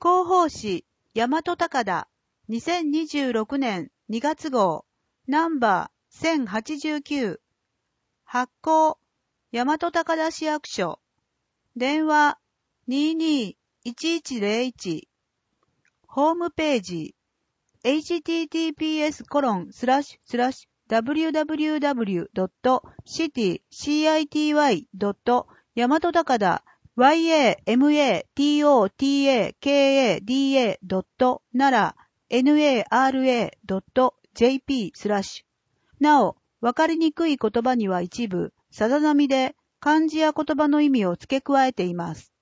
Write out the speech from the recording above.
広報誌、大和高田、2026年2月号、ナンバー1089。発行、大和高田市役所。電話、22-1101。ホームページ、https://www.city.cadatnara.jp/ なお、わかりにくい言葉には一部、さざ波で漢字や言葉の意味を付け加えています。